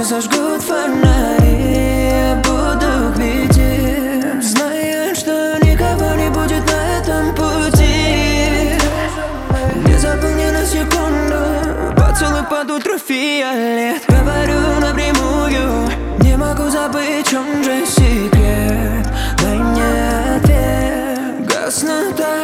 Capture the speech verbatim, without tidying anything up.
зажгут фонари, я буду к беде, зная, что никого не будет на этом пути. Не запомни на секунду, поцелуй под утро фиолет. Говорю напрямую, не могу забыть, в чем же секрет. Дай мне ответ, гаснут